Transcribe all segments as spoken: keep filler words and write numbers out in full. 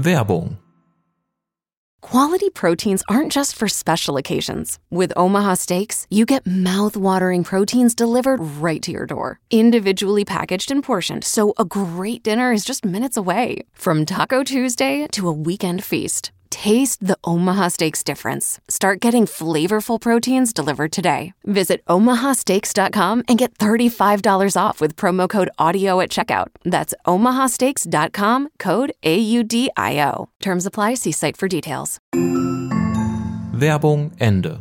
Werbung. Quality proteins aren't just for special occasions. With Omaha Steaks, you get mouth-watering proteins delivered right to your door. Individually packaged and portioned, so a great dinner is just minutes away. From Taco Tuesday to a weekend feast, taste the Omaha Steaks difference. Start getting flavorful proteins delivered today. Visit omaha steaks dot com and get thirty-five dollars off with promo code AUDIO at checkout. That's omaha steaks dot com, code A U D I O. Terms apply. See site for details. Werbung Ende.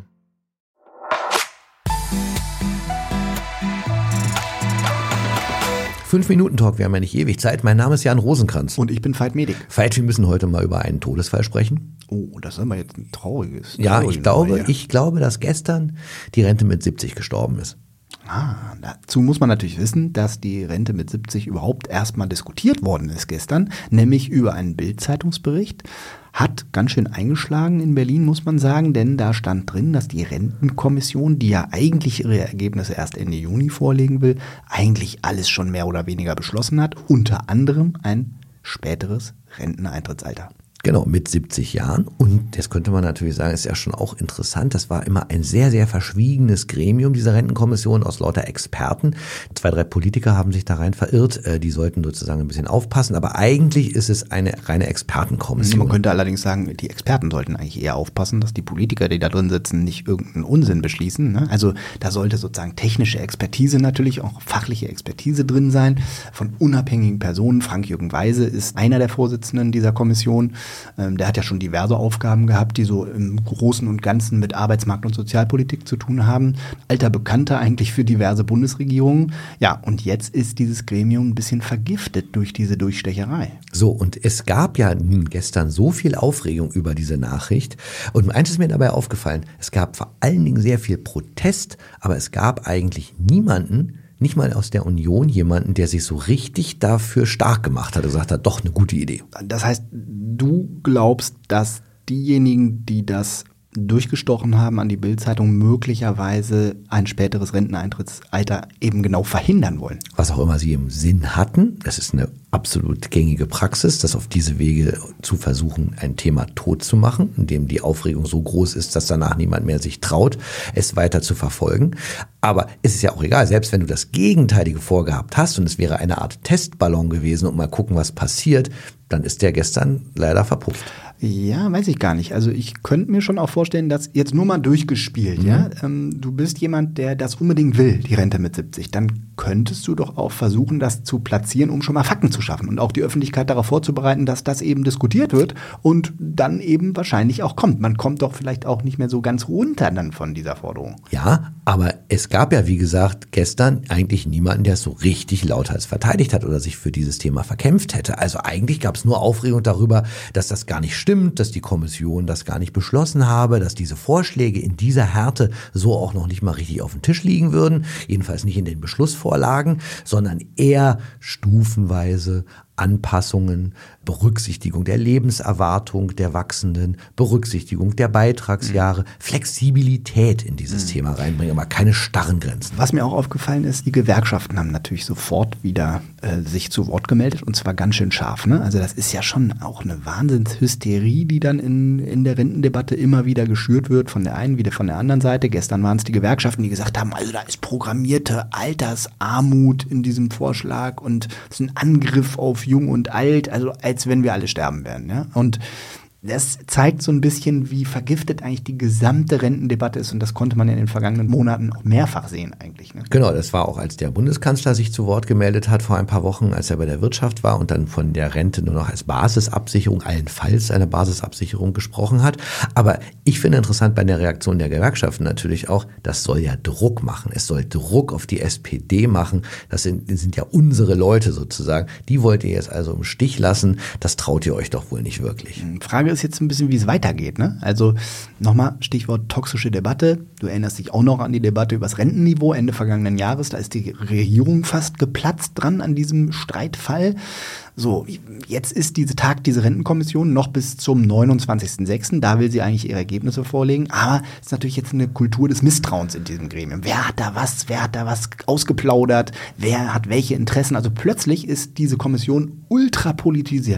Fünf-Minuten-Talk, wir haben ja nicht ewig Zeit. Mein Name ist Jan Rosenkranz. Und ich bin Veit Medik. Veit, wir müssen heute mal über einen Todesfall sprechen. Oh, das ist aber jetzt ein trauriges. Ja, ich glaube, ich glaube, dass gestern die Rente mit siebzig gestorben ist. Ah, dazu muss man natürlich wissen, dass die Rente mit siebzig überhaupt erstmal diskutiert worden ist gestern, nämlich über einen Bild-Zeitungsbericht. Hat ganz schön eingeschlagen in Berlin, muss man sagen, denn da stand drin, dass die Rentenkommission, die ja eigentlich ihre Ergebnisse erst Ende Juni vorlegen will, eigentlich alles schon mehr oder weniger beschlossen hat, unter anderem ein späteres Renteneintrittsalter. Genau, mit siebzig Jahren. Und jetzt könnte man natürlich sagen, ist ja schon auch interessant, das war immer ein sehr, sehr verschwiegenes Gremium, diese Rentenkommission aus lauter Experten. Zwei, drei Politiker haben sich da rein verirrt, die sollten sozusagen ein bisschen aufpassen, aber eigentlich ist es eine reine Expertenkommission. Man könnte allerdings sagen, die Experten sollten eigentlich eher aufpassen, dass die Politiker, die da drin sitzen, nicht irgendeinen Unsinn beschließen. Ne? Also da sollte sozusagen technische Expertise natürlich, auch fachliche Expertise drin sein, von unabhängigen Personen. Frank-Jürgen Weise ist einer der Vorsitzenden dieser Kommission. Ähm, der hat ja schon diverse Aufgaben gehabt, die so im Großen und Ganzen mit Arbeitsmarkt- und Sozialpolitik zu tun haben. Alter Bekannter eigentlich für diverse Bundesregierungen. Ja, und jetzt ist dieses Gremium ein bisschen vergiftet durch diese Durchstecherei. So, und es gab ja gestern so viel Aufregung über diese Nachricht. Und eins ist mir dabei aufgefallen, es gab vor allen Dingen sehr viel Protest, aber es gab eigentlich niemanden, nicht mal aus der Union, jemanden, der sich so richtig dafür stark gemacht hat und gesagt hat, doch eine gute Idee. Das heißt, du glaubst, dass diejenigen, die das durchgestochen haben an die Bild-Zeitung, möglicherweise ein späteres Renteneintrittsalter eben genau verhindern wollen? Was auch immer sie im Sinn hatten, das ist eine absolut gängige Praxis, das auf diese Wege zu versuchen, ein Thema tot zu machen, indem die Aufregung so groß ist, dass danach niemand mehr sich traut, es weiter zu verfolgen. Aber es ist ja auch egal, selbst wenn du das Gegenteilige vorgehabt hast und es wäre eine Art Testballon gewesen und mal gucken, was passiert, dann ist der gestern leider verpufft. Ja, weiß ich gar nicht. Also ich könnte mir schon auch vorstellen, dass jetzt nur mal durchgespielt, mhm. ja, ähm, du bist jemand, der das unbedingt will, die Rente mit siebzig, dann könntest du doch auch versuchen, das zu platzieren, um schon mal Fakten zu schaffen und auch die Öffentlichkeit darauf vorzubereiten, dass das eben diskutiert wird und dann eben wahrscheinlich auch kommt. Man kommt doch vielleicht auch nicht mehr so ganz runter dann von dieser Forderung. Ja, aber es gab ja, wie gesagt, gestern eigentlich niemanden, der es so richtig lauthals verteidigt hat oder sich für dieses Thema verkämpft hätte. Also eigentlich gab es nur Aufregung darüber, dass das gar nicht stimmt, dass die Kommission das gar nicht beschlossen habe, dass diese Vorschläge in dieser Härte so auch noch nicht mal richtig auf dem Tisch liegen würden, jedenfalls nicht in den Beschlussvorlagen, sondern eher stufenweise Anpassungen, Berücksichtigung der Lebenserwartung der Wachsenden, Berücksichtigung der Beitragsjahre, mhm. Flexibilität in dieses mhm. Thema reinbringen, aber keine starren Grenzen. Was mir auch aufgefallen ist, die Gewerkschaften haben natürlich sofort wieder äh, sich zu Wort gemeldet und zwar ganz schön scharf. Ne? Also das ist ja schon auch eine Wahnsinnshysterie, die dann in, in der Rentendebatte immer wieder geschürt wird, von der einen wie von der anderen Seite. Gestern waren es die Gewerkschaften, die gesagt haben, also da ist programmierte Altersarmut in diesem Vorschlag und es ist ein Angriff auf Jung und Alt, also als wenn wir alle sterben werden. Ja? Und das zeigt so ein bisschen, wie vergiftet eigentlich die gesamte Rentendebatte ist. Und das konnte man in den vergangenen Monaten auch mehrfach sehen eigentlich. Ne? Genau, das war auch, als der Bundeskanzler sich zu Wort gemeldet hat vor ein paar Wochen, als er bei der Wirtschaft war und dann von der Rente nur noch als Basisabsicherung, allenfalls eine Basisabsicherung gesprochen hat. Aber ich finde interessant bei der Reaktion der Gewerkschaften natürlich auch, das soll ja Druck machen. Es soll Druck auf die S P D machen. Das sind, das sind ja unsere Leute sozusagen. Die wollt ihr jetzt also im Stich lassen. Das traut ihr euch doch wohl nicht wirklich. Frage ist jetzt ein bisschen, wie es weitergeht. Ne? Also nochmal Stichwort toxische Debatte. Du erinnerst dich auch noch an die Debatte über das Rentenniveau Ende vergangenen Jahres. Da ist die Regierung fast geplatzt dran an diesem Streitfall. So, jetzt ist diese Tag, diese Rentenkommission noch bis zum neunundzwanzigsten sechsten Da will sie eigentlich ihre Ergebnisse vorlegen. Aber es ist natürlich jetzt eine Kultur des Misstrauens in diesem Gremium. Wer hat da was? Wer hat da was ausgeplaudert? Wer hat welche Interessen? Also plötzlich ist diese Kommission ultra politisiert.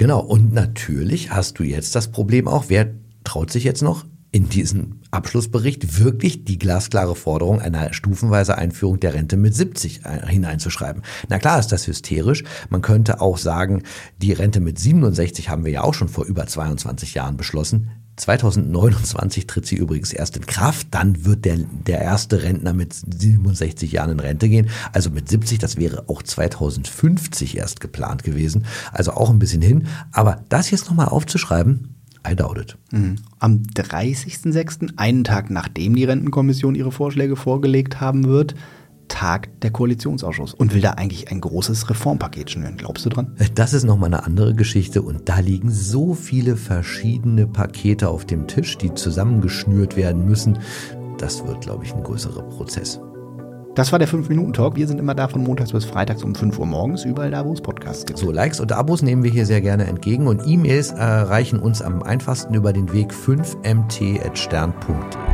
Genau, und natürlich hast du jetzt das Problem auch, wer traut sich jetzt noch in diesen Abschlussbericht wirklich die glasklare Forderung einer stufenweise Einführung der Rente mit siebzig hineinzuschreiben. Na klar ist das hysterisch. Man könnte auch sagen, die Rente mit siebenundsechzig haben wir ja auch schon vor über zweiundzwanzig Jahren beschlossen. zweitausendneunundzwanzig tritt sie übrigens erst in Kraft. Dann wird der, der erste Rentner mit siebenundsechzig Jahren in Rente gehen. Also mit siebzig, das wäre auch zweitausendfünfzig erst geplant gewesen. Also auch ein bisschen hin. Aber das jetzt nochmal aufzuschreiben, I doubt it. Mhm. Am dreißigsten sechsten, einen Tag nachdem die Rentenkommission ihre Vorschläge vorgelegt haben wird, tagt der Koalitionsausschuss und will da eigentlich ein großes Reformpaket schnüren. Glaubst du dran? Das ist nochmal eine andere Geschichte und da liegen so viele verschiedene Pakete auf dem Tisch, die zusammengeschnürt werden müssen. Das wird, glaube ich, ein größerer Prozess. Das war der fünf Minuten Talk. Wir sind immer da von montags bis freitags um fünf Uhr morgens, überall da, wo es Podcasts gibt. So, Likes und Abos nehmen wir hier sehr gerne entgegen und E-Mails erreichen uns am einfachsten über den Weg fünf m t at stern punkt de.